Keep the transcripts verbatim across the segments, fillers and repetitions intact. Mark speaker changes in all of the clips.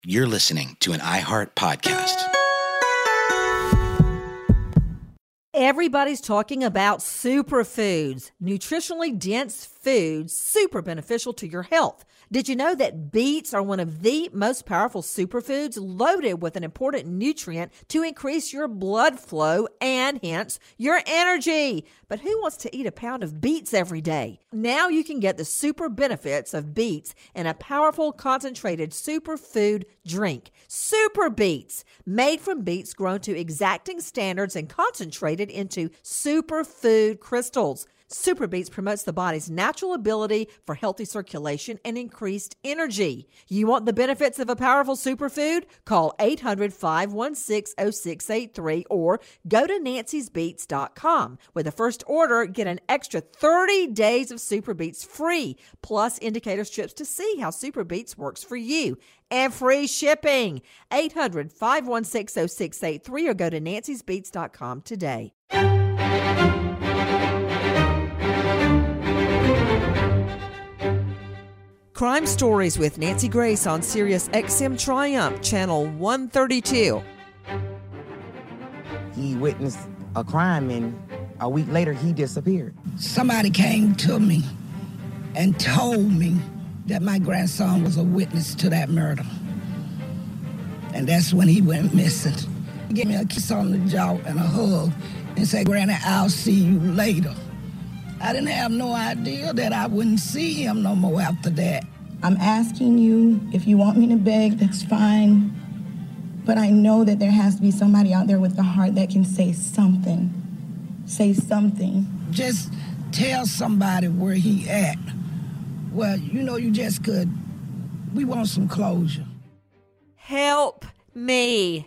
Speaker 1: You're listening to an iHeart podcast.
Speaker 2: Everybody's talking about superfoods, nutritionally dense foods, super beneficial to your health. Did you know that beets are one of the most powerful superfoods, loaded with an important nutrient to increase your blood flow and hence your energy? But who wants to eat a pound of beets every day? Now you can get the super benefits of beets in a powerful concentrated superfood drink. Super Beets, made from beets grown to exacting standards and concentrated into superfood crystals. Super Beets promotes the body's natural ability for healthy circulation and increased energy. You want the benefits of a powerful superfood? Call eight hundred, five one six, oh six eight three or go to nancys beets dot com. With the first order, get an extra thirty days of Super Beets free, plus indicator strips to see how Super Beets works for you. And free shipping. eight hundred, five one six, oh six eight three or go to nancys beets dot com today. Crime Stories with Nancy Grace on Sirius X M Triumph, Channel one thirty-two.
Speaker 3: He witnessed a crime and a week later he disappeared.
Speaker 4: Somebody came to me and told me that my grandson was a witness to that murder. And that's when he went missing. He gave me a kiss on the jaw and a hug and said, "Granny, I'll see you later." I didn't have no idea that I wouldn't see him no more after that.
Speaker 5: I'm asking you, if you want me to beg, that's fine. But I know that there has to be somebody out there with the heart that can say something. Say something.
Speaker 4: Just tell somebody where he at. Well, you know, you just could. We want some closure.
Speaker 2: Help me.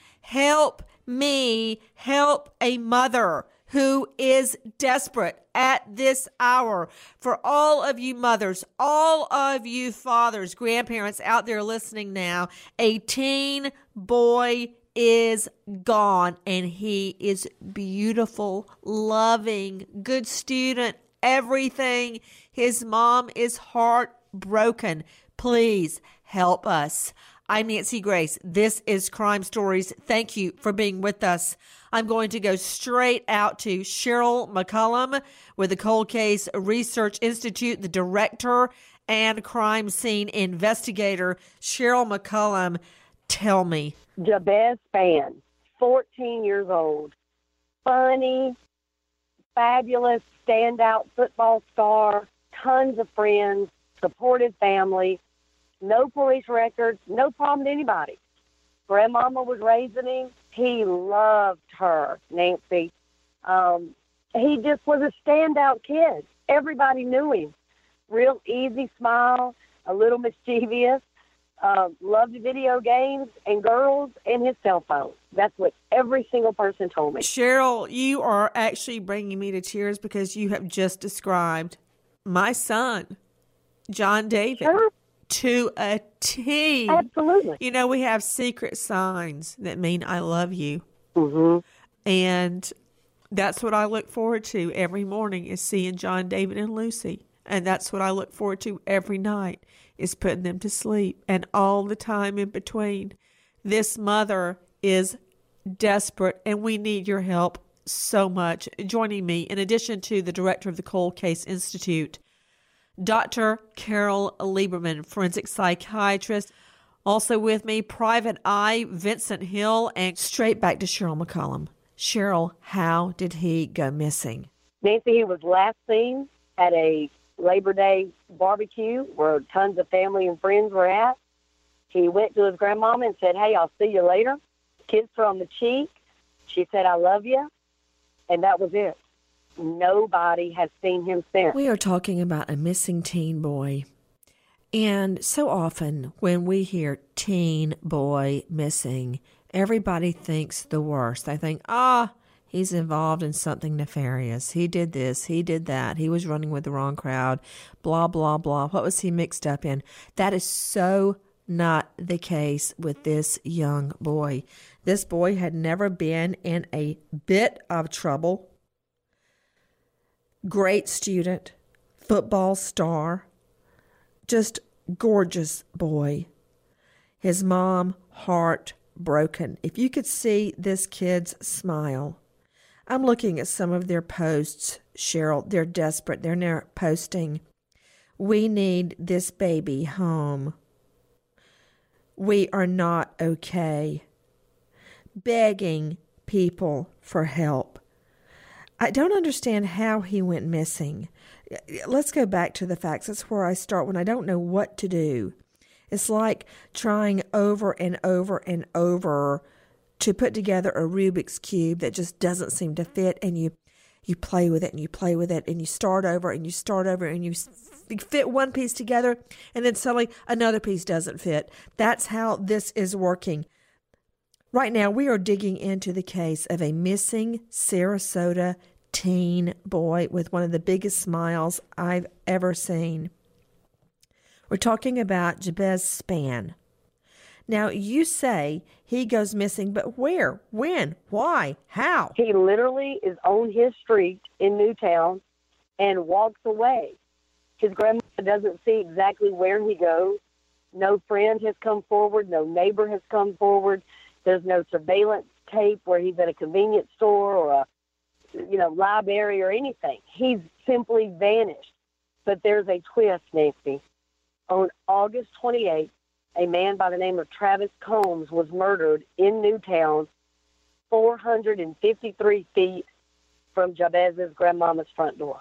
Speaker 2: Help me. Help a mother who is desperate at this hour. For all of you mothers, all of you fathers, grandparents out there listening now, a teen boy is gone, and he is beautiful, loving, good student, everything. His mom is heartbroken. Please help us. I'm Nancy Grace. This is Crime Stories. Thank you for being with us. I'm going to go straight out to Cheryl McCollum with the Cold Case Research Institute, the director and crime scene investigator. Cheryl McCollum, tell me.
Speaker 6: Jabez Spann, fourteen years old, funny, fabulous, standout football star, tons of friends, supportive family, no police records, no problem to anybody. Grandmama was raising him. He loved her, Nancy. Um, he just was a standout kid. Everybody knew him. Real easy smile, a little mischievous, uh, loved video games and girls and his cell phone. That's what every single person told me.
Speaker 2: Cheryl, you are actually bringing me to tears because you have just described my son, John David.
Speaker 6: Sure.
Speaker 2: To a T.
Speaker 6: Absolutely.
Speaker 2: You know, we have secret signs that mean I love you.
Speaker 6: Mm-hmm.
Speaker 2: And that's what I look forward to every morning is seeing John David and Lucy. And that's what I look forward to every night is putting them to sleep. And all the time in between, this mother is desperate and we need your help so much. Joining me, in addition to the director of the Cold Case Institute, Doctor Carol Lieberman, forensic psychiatrist. Also with me, Private Eye Vincent Hill, and straight back to Cheryl McCollum. Cheryl, how did he go missing?
Speaker 6: Nancy, he was last seen at a Labor Day barbecue where tons of family and friends were at. He went to his grandmama and said, "Hey, I'll see you later." Kissed her on the cheek. She said, "I love you." And that was it. Nobody has seen him since.
Speaker 2: We are talking about a missing teen boy. And so often when we hear teen boy missing, everybody thinks the worst. They think, ah, he's involved in something nefarious. He did this, he did that. He was running with the wrong crowd, blah, blah, blah. What was he mixed up in? That is so not the case with this young boy. This boy had never been in a bit of trouble. Great student, football star, just gorgeous boy. His mom, heartbroken. If you could see this kid's smile. I'm looking at some of their posts, Cheryl. They're desperate. They're now posting, "We need this baby home. We are not okay." Begging people for help. I don't understand how he went missing. Let's go back to the facts. That's where I start when I don't know what to do. It's like trying over and over and over to put together a Rubik's Cube that just doesn't seem to fit, and you you play with it and you play with it and you start over and you start over and you fit one piece together and then suddenly another piece doesn't fit. That's how this is working. Right now, we are digging into the case of a missing Sarasota teen boy with one of the biggest smiles I've ever seen. We're talking about Jabez Spann. Now, you say he goes missing, but where, when, why, how?
Speaker 6: He literally is on his street in Newtown and walks away. His grandma doesn't see exactly where he goes. No friend has come forward. No neighbor has come forward. There's no surveillance tape where he's at a convenience store or a, you know, library or anything. He's simply vanished. But there's a twist, Nancy. On August twenty-eighth, a man by the name of Travis Combs was murdered in Newtown, four hundred fifty-three feet from Jabez's grandmama's front door.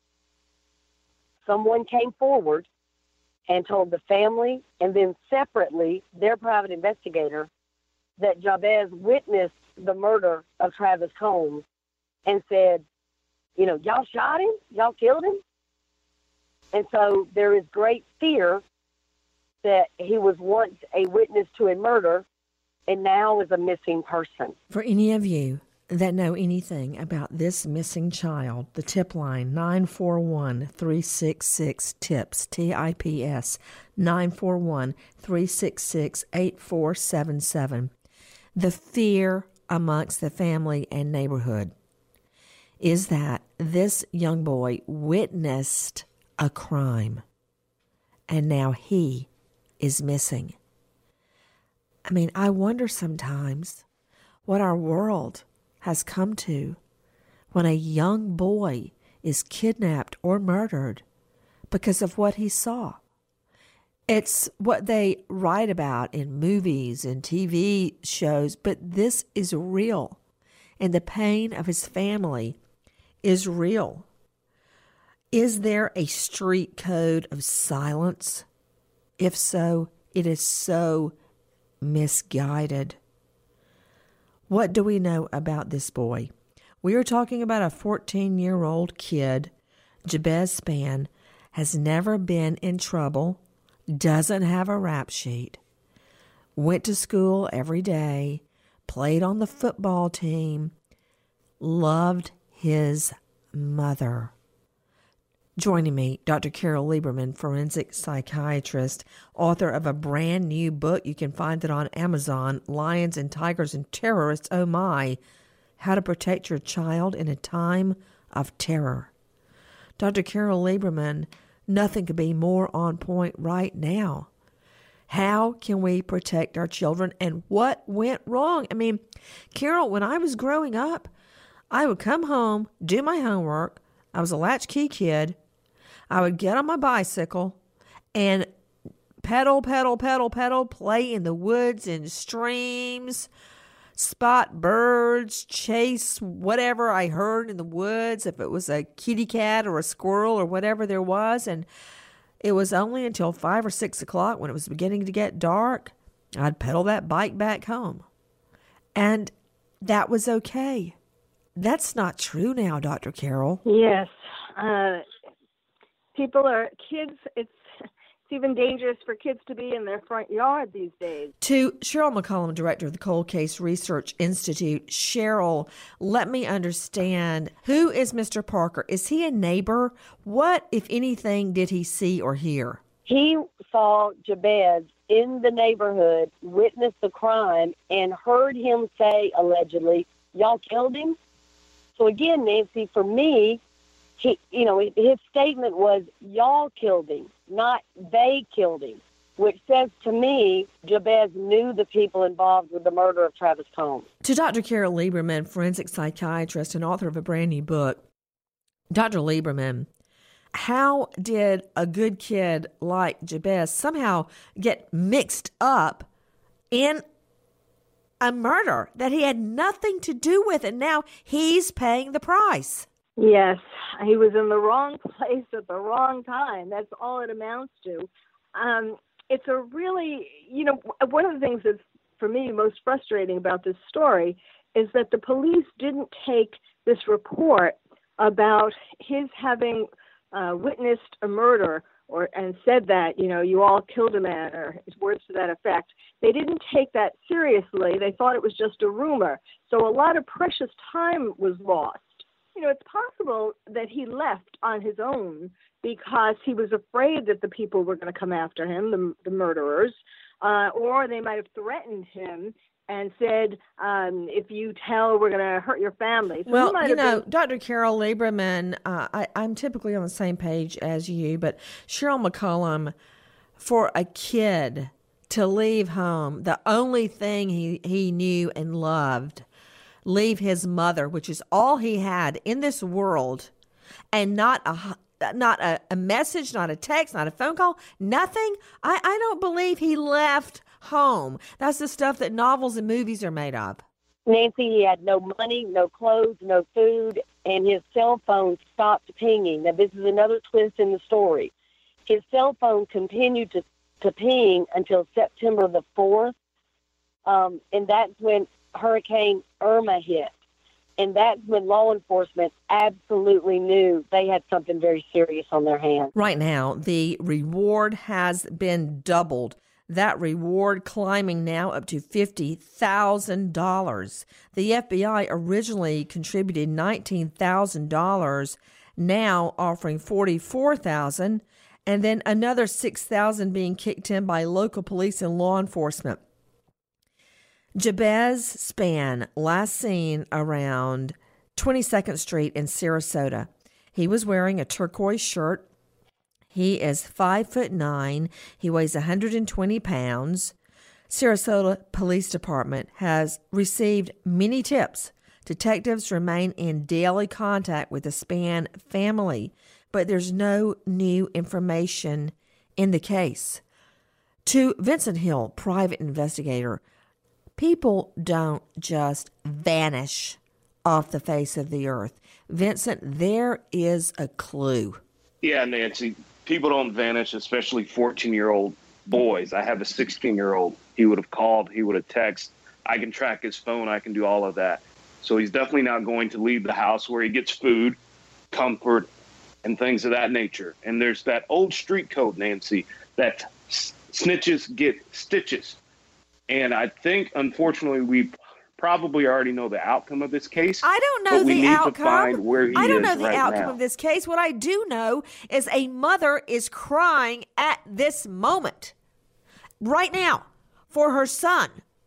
Speaker 6: Someone came forward and told the family and then separately their private investigator that Jabez witnessed the murder of Travis Combs and said, you know, y'all shot him? Y'all killed him? And so there is great fear that he was once a witness to a murder and now is a missing person.
Speaker 2: For any of you that know anything about this missing child, the tip line, nine four one, three six six, TIPS, T I P S, nine four one, three six six, eight four seven seven. The fear amongst the family and neighborhood is that this young boy witnessed a crime, and now he is missing. I mean, I wonder sometimes what our world has come to when a young boy is kidnapped or murdered because of what he saw. It's what they write about in movies and T V shows, but this is real, and the pain of his family is real. Is there a street code of silence? If so, it is so misguided. What do we know about this boy? We are talking about a fourteen-year-old kid. Jabez Spann has never been in trouble, doesn't have a rap sheet, went to school every day, played on the football team, loved his mother. Joining me, Doctor Carol Lieberman, forensic psychiatrist, author of a brand new book. You can find it on Amazon, Lions and Tigers and Terrorists, Oh My, How to Protect Your Child in a Time of Terror. Doctor Carol Lieberman, nothing could be more on point right now. How can we protect our children, and what went wrong? I mean, Carol, when I was growing up, I would come home, do my homework. I was a latchkey kid. I would get on my bicycle and pedal, pedal, pedal, pedal, play in the woods and streams, spot birds, chase whatever I heard in the woods, if it was a kitty cat or a squirrel or whatever there was. And it was only until five or six o'clock when it was beginning to get dark, I'd pedal that bike back home. And that was okay. That's not true now, Doctor Carol.
Speaker 7: Yes. Uh, people are, kids, it's it's even dangerous for kids to be in their front yard these days.
Speaker 2: To Cheryl McCollum, director of the Cold Case Research Institute. Cheryl, let me understand, who is Mister Parker? Is he a neighbor? What, if anything, did he see or hear?
Speaker 6: He saw Jabez in the neighborhood, witnessed the crime, and heard him say, allegedly, y'all killed him? So again, Nancy, for me, he, you know, his statement was, y'all killed him, not they killed him. which says to me Jabez knew the people involved with the murder of Travis Combs.
Speaker 2: To Doctor Carol Lieberman, forensic psychiatrist and author of a brand new book, Doctor Lieberman, how did a good kid like Jabez somehow get mixed up in a murder that he had nothing to do with, and now he's paying the price?
Speaker 7: Yes, he was in the wrong place at the wrong time. That's all it amounts to. Um, it's a really, you know, one of the things that's, for me, most frustrating about this story is that the police didn't take this report about his having uh, witnessed a murder or and said that, you know, you all killed a man, or words to that effect. They didn't take that seriously. They thought it was just a rumor. So a lot of precious time was lost. You know, it's possible that he left on his own because he was afraid that the people were going to come after him, the, the murderers, uh, or they might have threatened him and said, um, if you tell, we're going to hurt your family. So
Speaker 2: well, you know,
Speaker 7: been...
Speaker 2: Doctor Carol Lieberman, uh, I, I'm typically on the same page as you, but Cheryl McCollum, for a kid to leave home, the only thing he, he knew and loved, leave his mother, which is all he had in this world, and not a not a, a message, not a text, not a phone call, nothing. I, I don't believe he left home. That's the stuff that novels and movies are made of.
Speaker 6: Nancy, he had no money, no clothes, no food, and his cell phone stopped pinging. Now, this is another twist in the story. His cell phone continued to, to ping until September the fourth, um, and that's when Hurricane Irma hit. And that's when law enforcement absolutely knew they had something very serious on their hands.
Speaker 2: Right now, the reward has been doubled. That reward climbing now up to fifty thousand dollars. The F B I originally contributed nineteen thousand dollars, now offering forty-four thousand dollars, and then another six thousand dollars being kicked in by local police and law enforcement. Jabez Spann, last seen around twenty-second Street in Sarasota. He was wearing a turquoise shirt. He is five foot nine. He weighs one hundred twenty pounds. Sarasota Police Department has received many tips. Detectives remain in daily contact with the Spann family, but there's no new information in the case. To Vincent Hill, private investigator, people don't just vanish off the face of the earth. Vincent, there is a clue.
Speaker 8: Yeah, Nancy, people don't vanish, especially fourteen-year-old boys. I have a sixteen-year-old. He would have called. He would have texted. I can track his phone. I can do all of that. So he's definitely not going to leave the house where he gets food, comfort, and things of that nature. And there's that old street code, Nancy, that snitches get stitches. And I think, unfortunately, we probably already know the outcome of this case.
Speaker 2: I don't know
Speaker 8: but we
Speaker 2: the
Speaker 8: need
Speaker 2: outcome.
Speaker 8: To find where he
Speaker 2: I don't
Speaker 8: is
Speaker 2: know the
Speaker 8: right
Speaker 2: outcome
Speaker 8: now.
Speaker 2: of this case. What I do know is a mother is crying at this moment, right now, for her son.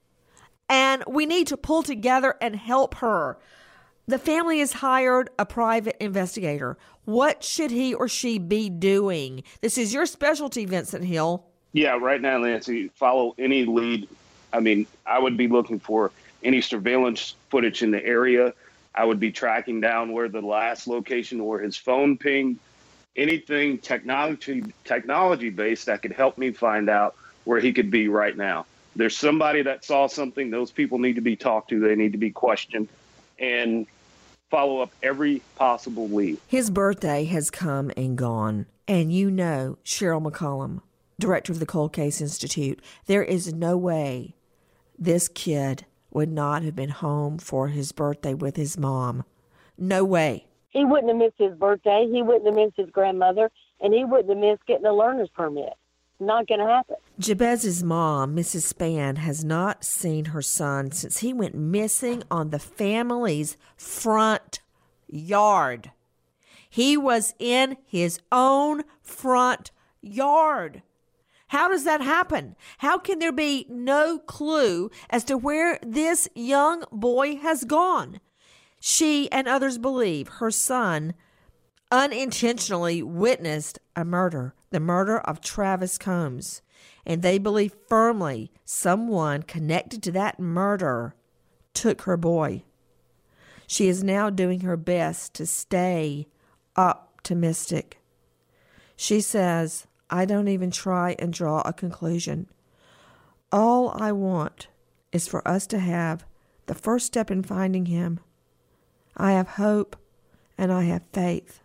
Speaker 2: And we need to pull together and help her. The family has hired a private investigator. What should he or she be doing? This is your specialty, Vincent Hill.
Speaker 8: Yeah, right now, Nancy, follow any lead. I mean, I would be looking for any surveillance footage in the area. I would be tracking down where the last location where his phone pinged, anything technology technology based that could help me find out where he could be right now. There's somebody that saw something. Those people need to be talked to. They need to be questioned and follow up every possible lead.
Speaker 2: His birthday has come and gone. And you know, Cheryl McCollum, director of the Cold Case Institute, there is no way this kid would not have been home for his birthday with his mom. No way.
Speaker 6: He wouldn't have missed his birthday. He wouldn't have missed his grandmother. And he wouldn't have missed getting a learner's permit. Not going to happen.
Speaker 2: Jabez's mom, Missus Spann, has not seen her son since he went missing on the family's front yard. He was in his own front yard. How does that happen? How can there be no clue as to where this young boy has gone? She and others believe her son unintentionally witnessed a murder, the murder of Travis Combs. and they believe firmly someone connected to that murder took her boy. She is now doing her best to stay optimistic. She says, I don't even try and draw a conclusion. All I want is for us to have the first step in finding him. I have hope and I have faith.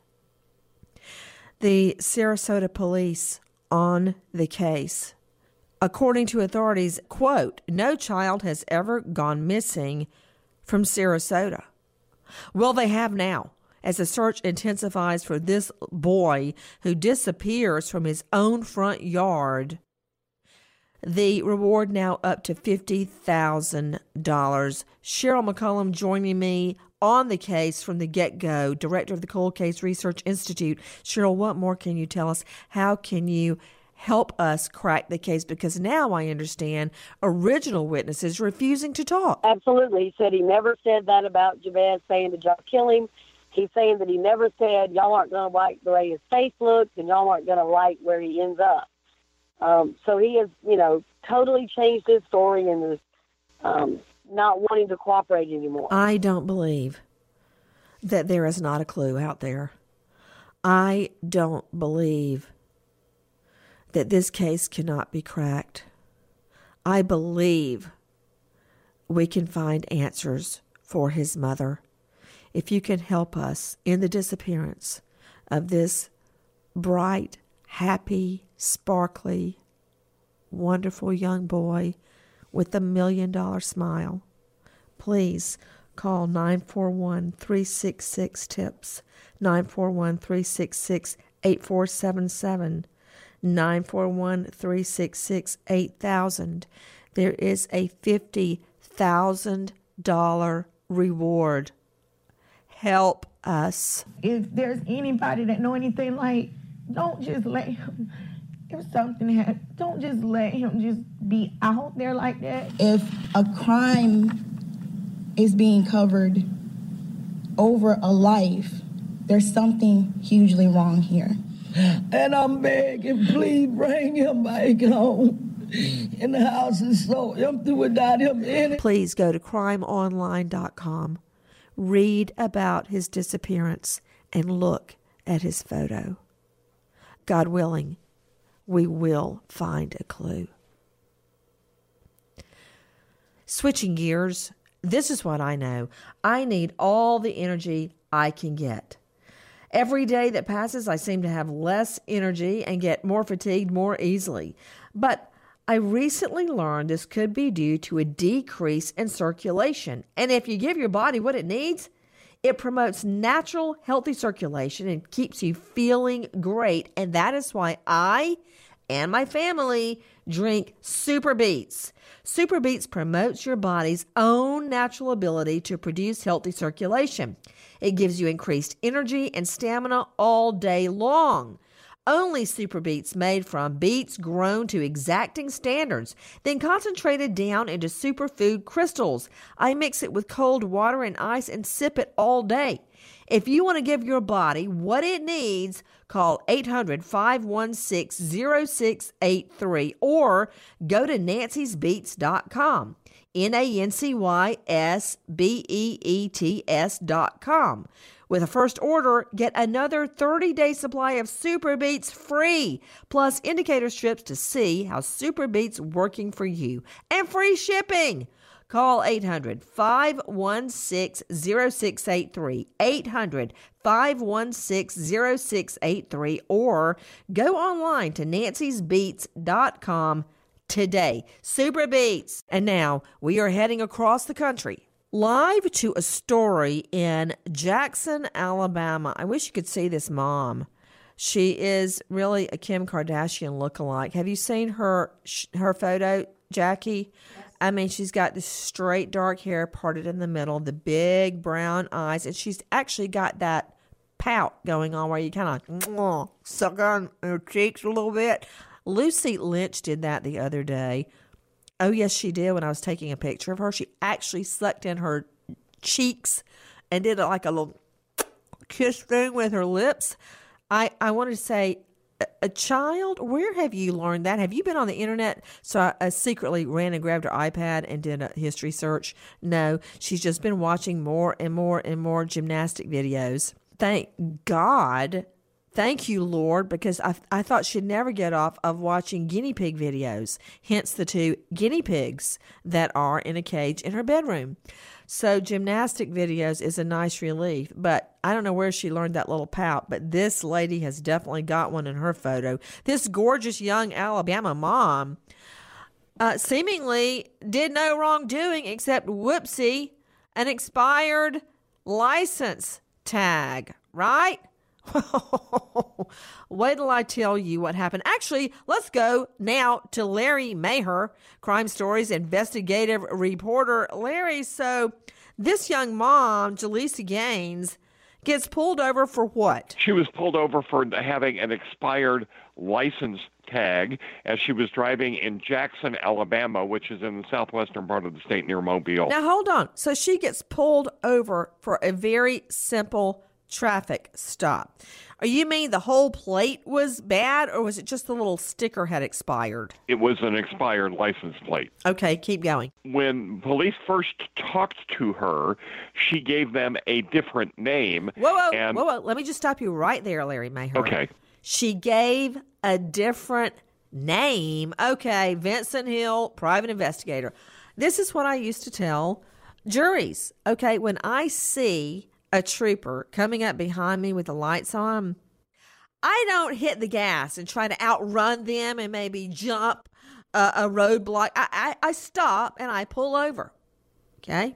Speaker 2: The Sarasota police on the case. According to authorities, quote, no child has ever gone missing from Sarasota. Well, they have now, as the search intensifies for this boy who disappears from his own front yard. The reward now up to fifty thousand dollars. Cheryl McCollum joining me on the case from the get-go, director of the Cold Case Research Institute. Cheryl, what more can you tell us? How can you help us crack the case? Because now I understand original witnesses refusing to talk.
Speaker 6: Absolutely. He said he never said that about Jabez saying, did y'all kill him? He's saying that he never said, y'all aren't going to like the way his face looks and y'all aren't going to like where he ends up. Um, so he has, you know, totally changed his story and is um, not wanting to cooperate anymore.
Speaker 2: I don't believe that there is not a clue out there. I don't believe that this case cannot be cracked. I believe we can find answers for his mother. If you can help us in the disappearance of this bright, happy, sparkly, wonderful young boy with a million dollar smile, please call nine four one, three six six, TIPS, nine four one, three six six, eight four seven seven, nine four one, three six six, eight thousand. There is a fifty thousand dollars reward. Help us.
Speaker 5: If there's anybody that know anything, like, don't just let him, if something happens, don't just let him just be out there like that. If a crime is being covered over a life, there's something hugely wrong here.
Speaker 4: And I'm begging, please bring him back home. And the house is so empty without him in it.
Speaker 2: Please go to crime online dot com. Read about his disappearance and look at his photo. God willing, we will find a clue. Switching gears, this is what I know. I need all the energy I can get. Every day that passes, I seem to have less energy and get more fatigued more easily. But I recently learned this could be due to a decrease in circulation. And if you give your body what it needs, it promotes natural, healthy circulation and keeps you feeling great. And that is why I and my family drink Super Beets. Super Beets promotes your body's own natural ability to produce healthy circulation. It gives you increased energy and stamina all day long. Only Super Beets made from beets grown to exacting standards, then concentrated down into superfood crystals. I mix it with cold water and ice and sip it all day. If you want to give your body what it needs, call eight hundred, five one six, zero six eight three or go to nancys beets dot com. N A N C Y S B E E T S dot com. With a first order, get another thirty-day supply of Super Beets free, plus indicator strips to see how Super Beets working for you, and free shipping. Call eight hundred, five one six, zero six eight three, eight hundred, five one six, zero six eight three, or go online to nancys beets dot com today. Super Beets. And now we are heading across the country, live to a story in Jackson, Alabama. I wish you could see this mom. She is really a Kim Kardashian lookalike. Have you seen her her photo, Jackie? I mean, she's got this straight dark hair parted in the middle, the big brown eyes, and she's actually got that pout going on where you kind of suck on her cheeks a little bit. Lucy Lynch did that the other day. Oh, yes, she did. When I was taking a picture of her, she actually sucked in her cheeks and did like a little kiss thing with her lips. I, I wanted to say, a, a child? Where have you learned that? Have you been on the internet? So I, I secretly ran and grabbed her iPad and did a history search. No, she's just been watching more and more and more gymnastic videos. Thank God. Thank you, Lord, because I, I thought she'd never get off of watching guinea pig videos, hence the two guinea pigs that are in a cage in her bedroom. So gymnastic videos is a nice relief, but I don't know where she learned that little pout, but this lady has definitely got one in her photo. This gorgeous young Alabama mom uh, seemingly did no wrongdoing except, whoopsie, an expired license tag, right? Wait till I tell you what happened. Actually, let's go now to Larry Maher, Crime Stories investigative reporter. Larry, so this young mom, Jaleesa Gaines, gets pulled over for what?
Speaker 9: She was pulled over for having an expired license tag as she was driving in Jackson, Alabama, which is in the southwestern part of the state near Mobile.
Speaker 2: Now, hold on. So she gets pulled over for a very simple traffic stop. Are you mean the whole plate was bad, or was it just the little sticker had expired?
Speaker 9: It was an expired license plate.
Speaker 2: Okay, keep going.
Speaker 9: When police first talked to her, she gave them a different name.
Speaker 2: Whoa, whoa,
Speaker 9: and...
Speaker 2: whoa, whoa. Let me just stop you right there, Larry Maher.
Speaker 9: Okay.
Speaker 2: She gave a different name. Okay, Vincent Hill, private investigator. This is what I used to tell juries. Okay, when I see a trooper coming up behind me with the lights on, I don't hit the gas and try to outrun them and maybe jump a, a roadblock. I, I, I stop and I pull over. Okay?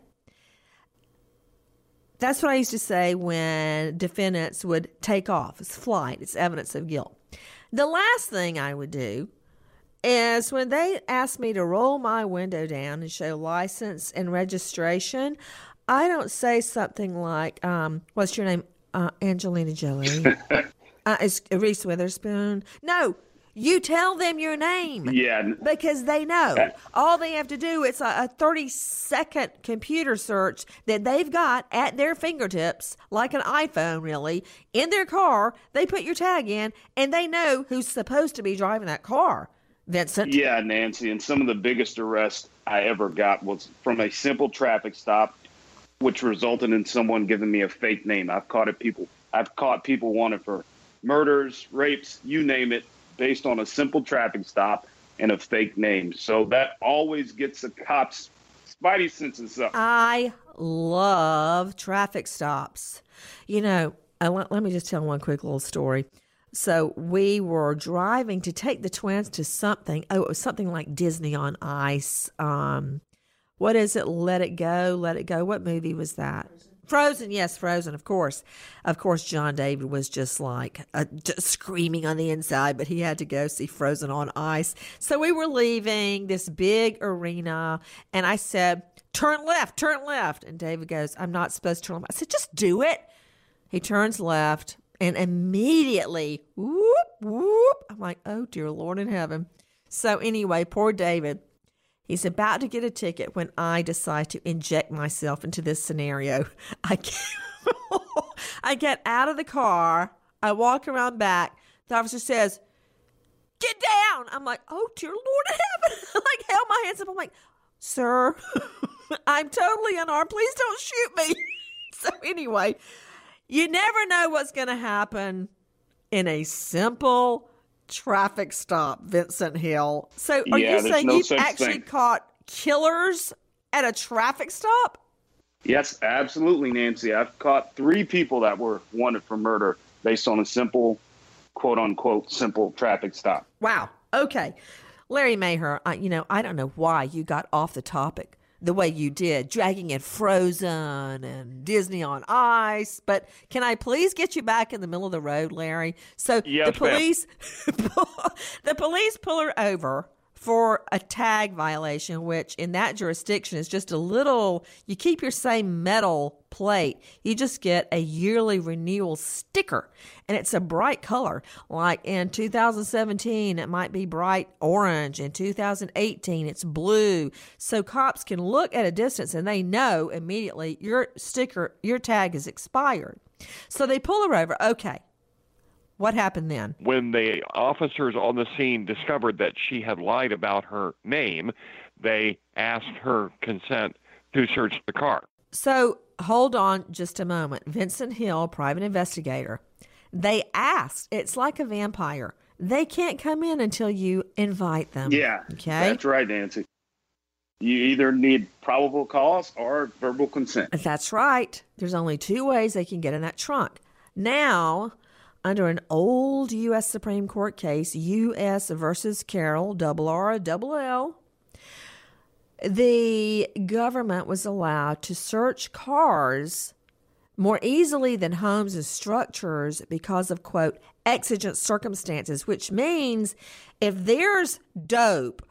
Speaker 2: That's what I used to say when defendants would take off. It's flight. It's evidence of guilt. The last thing I would do is when they asked me to roll my window down and show license and registration, I don't say something like, um, what's your name? Uh, Angelina Jolie. uh, it's Reese Witherspoon. No, you tell them your name.
Speaker 8: Yeah.
Speaker 2: Because they know. All they have to do, it's a thirty-second computer search that they've got at their fingertips, like an iPhone, really, in their car. They put your tag in, and they know who's supposed to be driving that car. Vincent?
Speaker 8: Yeah, Nancy, and some of the biggest arrests I ever got was from a simple traffic stop, which resulted in someone giving me a fake name. I've caught it people. I've caught people wanted for murders, rapes, you name it, based on a simple traffic stop and a fake name. So that always gets the cops' spidey senses up.
Speaker 2: I love traffic stops. You know, I want, let me just tell one quick little story. So we were driving to take the twins to something. Oh, it was something like Disney on Ice. Um, What is it? Let It Go, Let It Go. What movie was that? Frozen. Yes, Frozen, of course. Of course, John David was just like uh, just screaming on the inside, but he had to go see Frozen on Ice. So we were leaving this big arena, and I said, turn left, turn left. And David goes, I'm not supposed to turn left. I said, just do it. He turns left, and immediately, whoop, whoop. I'm like, oh, dear Lord in heaven. So anyway, poor David. He's about to get a ticket when I decide to inject myself into this scenario. I get, I get out of the car. I walk around back. The officer says, get down. I'm like, oh, dear Lord in heaven. I like held my hands up. I'm like, sir, I'm totally unarmed. Please don't shoot me. So anyway, you never know what's going to happen in a simple traffic stop, Vincent Hill. So are
Speaker 8: yeah,
Speaker 2: you saying
Speaker 8: no
Speaker 2: you've actually
Speaker 8: thing.
Speaker 2: caught killers at a traffic stop?
Speaker 8: Yes, absolutely, Nancy. I've caught three people that were wanted for murder based on a simple, quote unquote, simple traffic stop.
Speaker 2: Wow. Okay. Larry Maher, I, you know, I don't know why you got off the topic the way you did, dragging in Frozen and Disney on Ice. But can I please get you back in the middle of the road, Larry? So
Speaker 9: yes,
Speaker 2: the police, the police pull her over for a tag violation, which in that jurisdiction is just a little, you keep your same metal plate. You just get a yearly renewal sticker, and it's a bright color. Like in two thousand seventeen, it might be bright orange. In two thousand eighteen, it's blue. So cops can look at a distance and they know immediately your sticker, your tag is expired. So they pull her over. Okay. What happened then?
Speaker 9: When the officers on the scene discovered that she had lied about her name, they asked her consent to search the car.
Speaker 2: So hold on just a moment. Vincent Hill, private investigator, they asked. It's like a vampire. They can't come in until you invite them.
Speaker 8: Yeah,
Speaker 2: okay?
Speaker 8: That's right, Nancy. You either need probable cause or verbal consent.
Speaker 2: That's right. There's only two ways they can get in that trunk. Now, under an old U S Supreme Court case, U S versus Carroll, double R, double L, the government was allowed to search cars more easily than homes and structures because of, quote, exigent circumstances, which means if there's dope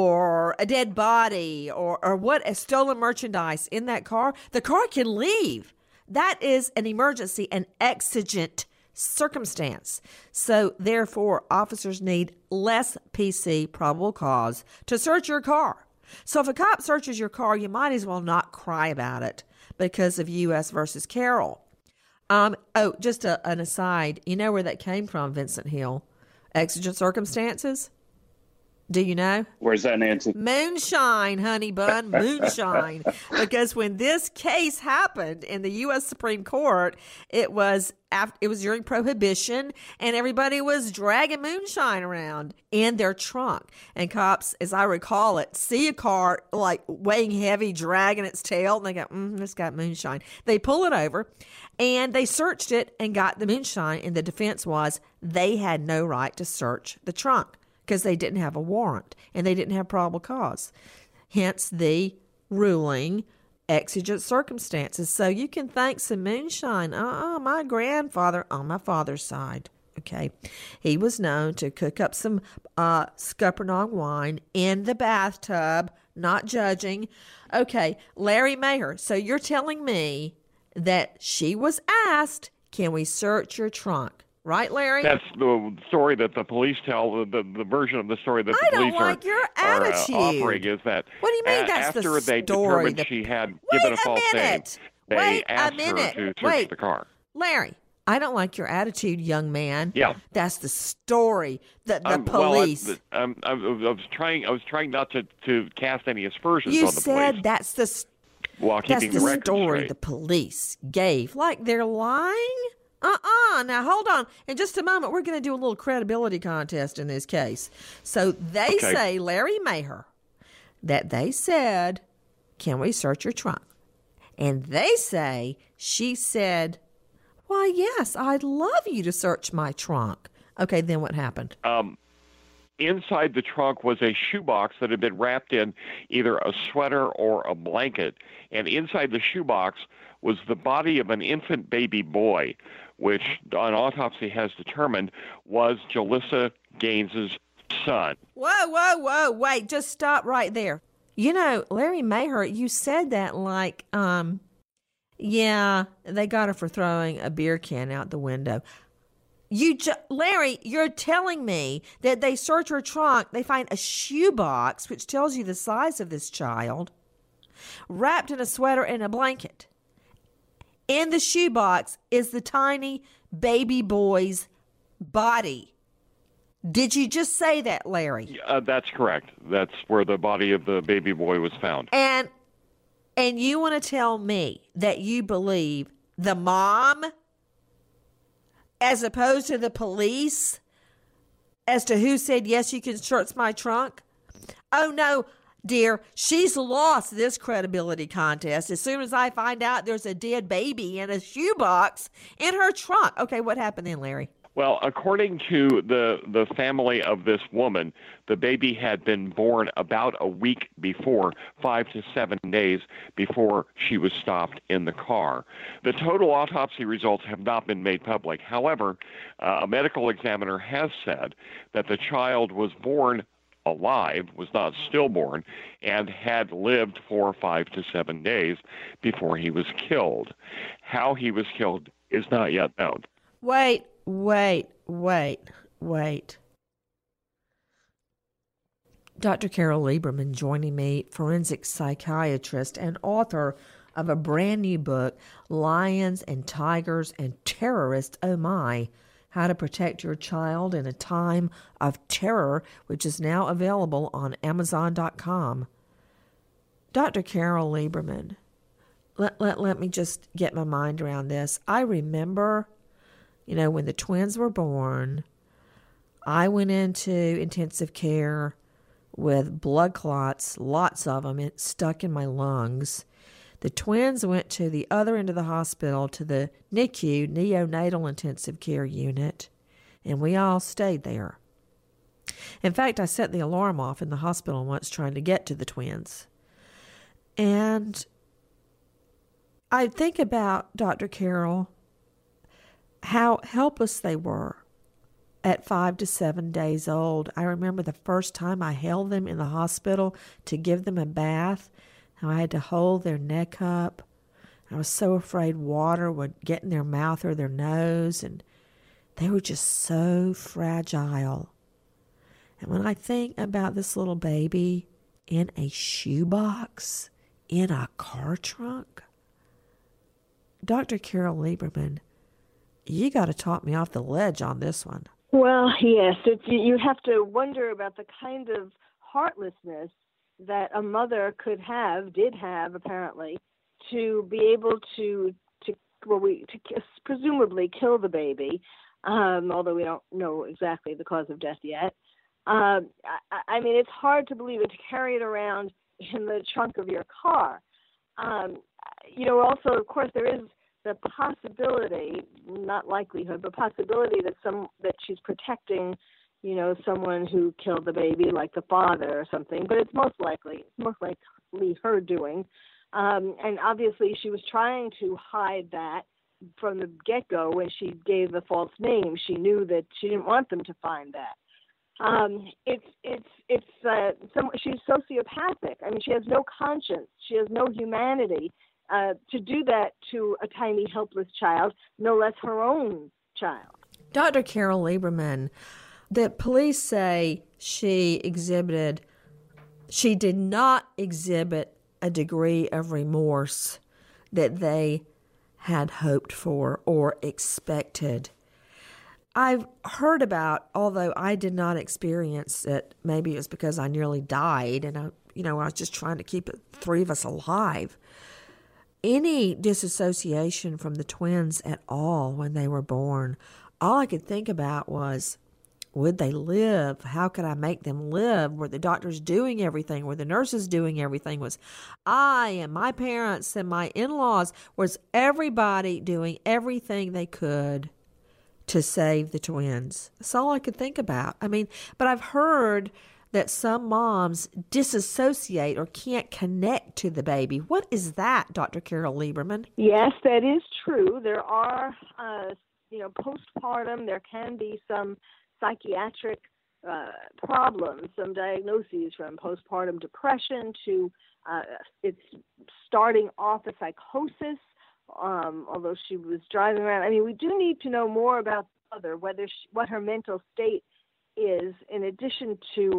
Speaker 2: or a dead body or, or what, a stolen merchandise in that car, the car can leave. That is an emergency, an exigent circumstance. So therefore, officers need less P C, probable cause, to search your car. So if a cop searches your car, you might as well not cry about it because of U S versus Carroll. Um, oh, just a, an aside. You know where that came from, Vincent Hill? Exigent circumstances? Do you know?
Speaker 8: Where's that, Nancy?
Speaker 2: Moonshine, honey bun, moonshine. Because when this case happened in the U S Supreme Court, it was after, it was during Prohibition, and everybody was dragging moonshine around in their trunk. And cops, as I recall it, see a car like weighing heavy, dragging its tail, and they go, mm, "This got moonshine." They pull it over, and they searched it and got the moonshine. And the defense was they had no right to search the trunk, because they didn't have a warrant and they didn't have probable cause. Hence the ruling, exigent circumstances. So you can thank some moonshine. Uh-uh, my grandfather on my father's side, okay, he was known to cook up some uh, Scuppernong wine in the bathtub, not judging. Okay, Larry Maher, so you're telling me that she was asked, can we search your trunk? Right, Larry?
Speaker 9: That's the story that the police tell. The, the, the version of the story that the
Speaker 2: I
Speaker 9: police
Speaker 2: don't like
Speaker 9: are,
Speaker 2: your
Speaker 9: are uh,
Speaker 2: attitude.
Speaker 9: offering is that
Speaker 2: What do you mean
Speaker 9: a-
Speaker 2: that's
Speaker 9: after
Speaker 2: the
Speaker 9: they
Speaker 2: story?
Speaker 9: determined
Speaker 2: The-
Speaker 9: she had
Speaker 2: Wait
Speaker 9: given a
Speaker 2: a
Speaker 9: false name,
Speaker 2: minute.
Speaker 9: they
Speaker 2: Wait a
Speaker 9: asked
Speaker 2: minute.
Speaker 9: her to search
Speaker 2: Wait.
Speaker 9: the car.
Speaker 2: Larry, I don't like your attitude, young man.
Speaker 9: Yeah.
Speaker 2: That's the story. The, the
Speaker 9: Um, well, I-
Speaker 2: police.
Speaker 9: um, I, I was trying. I was trying not to, to cast any aspersions
Speaker 2: you
Speaker 9: on the
Speaker 2: said
Speaker 9: police
Speaker 2: that's the s-
Speaker 9: while
Speaker 2: that's
Speaker 9: keeping
Speaker 2: the
Speaker 9: the record
Speaker 2: story
Speaker 9: straight.
Speaker 2: the police gave. Like they're lying? Uh-uh. Now, hold on. In just a moment, we're going to do a little credibility contest in this case. So they
Speaker 9: Okay.
Speaker 2: say, Larry Maher, that they said, can we search your trunk? And they say, she said, why, yes, I'd love you to search my trunk. Okay, then what happened?
Speaker 9: Um, inside the trunk was a shoebox that had been wrapped in either a sweater or a blanket. And inside the shoebox was the body of an infant baby boy, which an autopsy has determined was Jalissa Gaines's son.
Speaker 2: Whoa, whoa, whoa, wait, just stop right there. You know, Larry Maher, you said that like, um, yeah, they got her for throwing a beer can out the window. You, ju- Larry, you're telling me that they search her trunk, they find a shoebox, which tells you the size of this child, wrapped in a sweater and a blanket. In the shoebox is the tiny baby boy's body. Did you just say that, Larry?
Speaker 9: Uh, that's correct. That's where the body of the baby boy was found.
Speaker 2: And and you want to tell me that you believe the mom as opposed to the police as to who said, yes, you can search my trunk? Oh, no, dear, she's lost this credibility contest as soon as I find out there's a dead baby in a shoebox in her trunk. Okay, what happened then, Larry?
Speaker 9: Well, according to the, the family of this woman, the baby had been born about a week before, five to seven days before she was stopped in the car. The total autopsy results have not been made public. However, uh, a medical examiner has said that the child was born alive, was not stillborn, and had lived for five to seven days before he was killed. How he was killed is not yet known.
Speaker 2: Wait, wait, wait, wait. Doctor Carol Lieberman joining me, forensic psychiatrist and author of a brand new book, Lions and Tigers and Terrorists, Oh My, How to Protect Your Child in a Time of Terror, which is now available on Amazon dot com. Doctor Carol Lieberman, let, let, let me just get my mind around this. I remember, you know, when the twins were born, I went into intensive care with blood clots, lots of them, it stuck in my lungs. The twins went to the other end of the hospital, to the N I C U, Neonatal Intensive Care Unit, and we all stayed there. In fact, I set the alarm off in the hospital once trying to get to the twins. And I think about, Doctor Carol, how helpless they were at five to seven days old. I remember the first time I held them in the hospital to give them a bath, how I had to hold their neck up. I was so afraid water would get in their mouth or their nose, and they were just so fragile. And when I think about this little baby in a shoebox, in a car trunk, Doctor Carol Lieberman, you got to talk me off the ledge on this one.
Speaker 7: Well, yes, it's, you have to wonder about the kind of heartlessness that a mother could have, did have apparently, to be able to to well, we to presumably kill the baby, um, although we don't know exactly the cause of death yet. Um, I, I mean, it's hard to believe it, to carry it around in the trunk of your car. Um, you know, also, of course, there is the possibility, not likelihood, but possibility that some that she's protecting, you know, someone who killed the baby, like the father or something. But it's most likely, it's most likely her doing. Um, and obviously, she was trying to hide that from the get-go when she gave the false name. She knew that she didn't want them to find that. Um, it's it's it's uh, some, she's sociopathic. I mean, she has no conscience. She has no humanity. Uh, to do that to a tiny, helpless child, no less her own child.
Speaker 2: Doctor Carol Lieberman, the police say she exhibited, she did not exhibit a degree of remorse that they had hoped for or expected. I've heard about, although I did not experience it, maybe it was because I nearly died and I, you know, I was just trying to keep the three of us alive. Any disassociation from the twins at all when they were born, all I could think about was, would they live? How could I make them live? Were the doctors doing everything? Were the nurses doing everything? Was I and my parents and my in-laws, was everybody doing everything they could to save the twins? That's all I could think about. I mean, but I've heard that some moms disassociate or can't connect to the baby. What is that, Doctor Carol Lieberman?
Speaker 7: Yes, that is true. There are, uh, you know, postpartum, there can be some psychiatric uh, problems, some diagnoses from postpartum depression to uh, it's starting off a psychosis, um, although she was driving around. I mean, we do need to know more about the mother, whether she, what her mental state is, in addition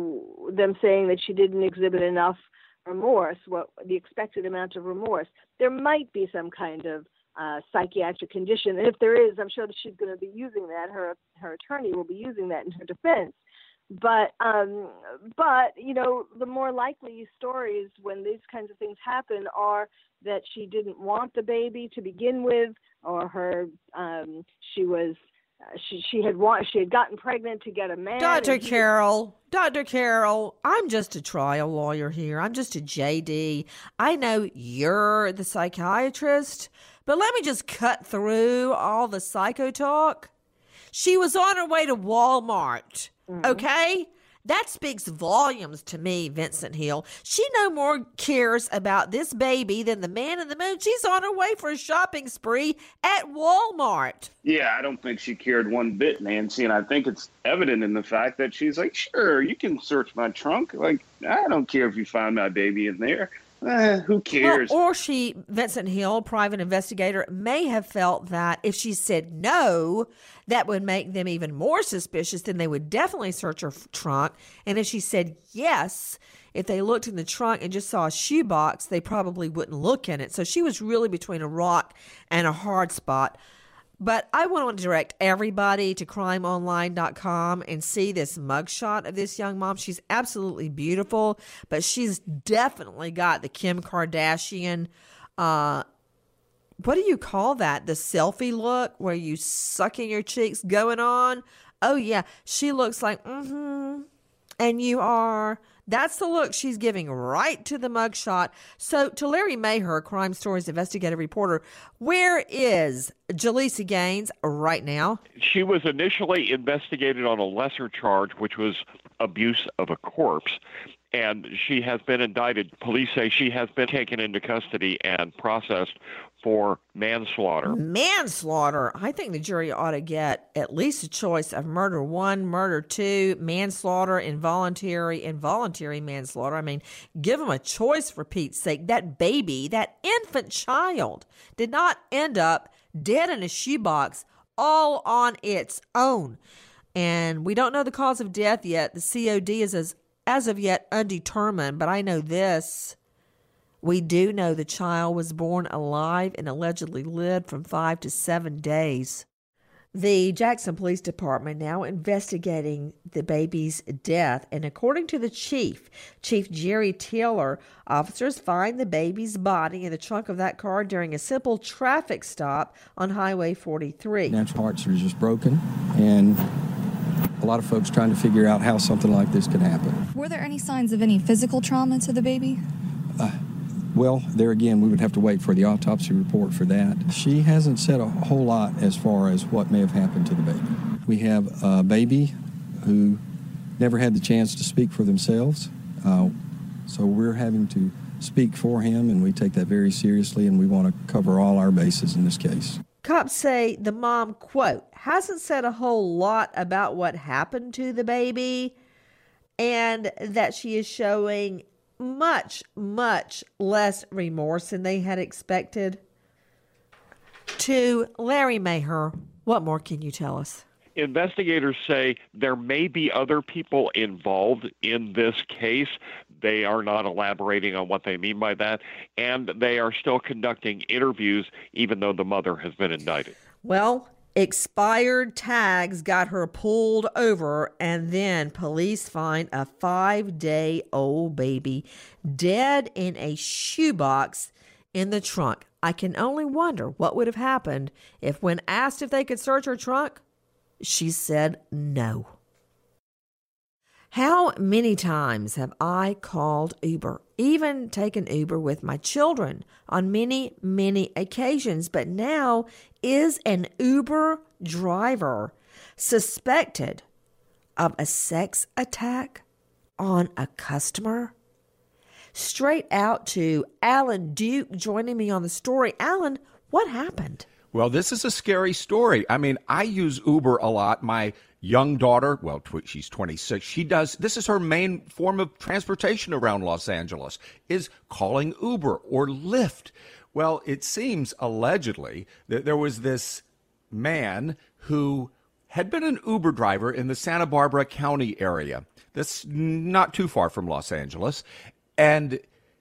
Speaker 7: to them saying that she didn't exhibit enough remorse, what the expected amount of remorse. There might be some kind of uh, psychiatric condition, and if there is, I'm sure that she's going to be using that. Her her attorney will be using that in her defense. But um, but you know, the more likely stories when these kinds of things happen are that she didn't want the baby to begin with, or her um, she was. Uh, she she had wa- she had gotten pregnant to get a man.
Speaker 2: Doctor
Speaker 7: he-
Speaker 2: Carol, Doctor Carol, I'm just a trial lawyer here. I'm just a J D. I know you're the psychiatrist, but let me just cut through all the psycho talk. She was on her way to Walmart, mm-hmm. okay? That speaks volumes to me, Vincent Hill. She no more cares about this baby than the man in the moon. She's on her way for a shopping spree at Walmart.
Speaker 8: Yeah, I don't think she cared one bit, Nancy, and I think it's evident in the fact that she's like, sure, you can search my trunk. Like, I don't care if you find my baby in there. Eh, who cares?
Speaker 2: Well, or she, Vincent Hill, private investigator, may have felt that if she said no, that would make them even more suspicious. Then they would definitely search her trunk. And if she said yes, if they looked in the trunk and just saw a shoebox, they probably wouldn't look in it. So she was really between a rock and a hard spot. But I want to direct everybody to crime online dot com and see this mugshot of this young mom. She's absolutely beautiful, but she's definitely got the Kim Kardashian, uh, what do you call that? The selfie look where you suck in your cheeks going on. Oh, yeah. She looks like, mm-hmm. And you are. That's the look she's giving right to the mugshot. So to Larry Maher, Crime Stories investigative reporter, where is Jaleesa Gaines right now?
Speaker 9: She was initially investigated on a lesser charge, which was abuse of a corpse. And she has been indicted. Police say she has been taken into custody and processed for manslaughter.
Speaker 2: Manslaughter. I think the jury ought to get at least a choice of murder one, murder two, manslaughter, involuntary, involuntary manslaughter. I mean, give them a choice for Pete's sake. That baby, that infant child, did not end up dead in a shoebox all on its own. And we don't know the cause of death yet. The C O D is as as of yet undetermined, but I know this. We do know the child was born alive and allegedly lived from five to seven days. The Jackson Police Department now investigating the baby's death, and according to the chief, Chief Jerry Taylor, officers find the baby's body in the trunk of that car during a simple traffic stop on Highway forty-three.
Speaker 10: Natural hearts are just broken, and a lot of folks trying to figure out how something like this could happen.
Speaker 11: Were there any signs of any physical trauma to the baby?
Speaker 10: Uh, well, there again, we would have to wait for the autopsy report for that. She hasn't said a whole lot as far as what may have happened to the baby. We have a baby who never had the chance to speak for themselves, uh, so we're having to speak for him, and we take that very seriously, and we want to cover all our bases in this case.
Speaker 2: Cops say the mom, quote, hasn't said a whole lot about what happened to the baby, and that she is showing much, much less remorse than they had expected. To Larry Maher, what more can you tell us?
Speaker 9: Investigators say there may be other people involved in this case. They are not elaborating on what they mean by that, and they are still conducting interviews even though the mother has been indicted.
Speaker 2: Well, expired tags got her pulled over, and then police find a five-day-old baby dead in a shoebox in the trunk. I can only wonder what would have happened if, when asked if they could search her trunk, she said no. How many times have I called Uber, even taken Uber with my children on many, many occasions, but now is an Uber driver suspected of a sex attack on a customer? Straight out to Alan Duke joining me on the story. Alan, what happened?
Speaker 12: Well, this is a scary story. I mean, I use Uber a lot. My young daughter, well, tw- she's twenty-six. She does, this is her main form of transportation around Los Angeles, is calling Uber or Lyft. Well, it seems allegedly that there was this man who had been an Uber driver in the Santa Barbara County area. That's not too far from Los Angeles. And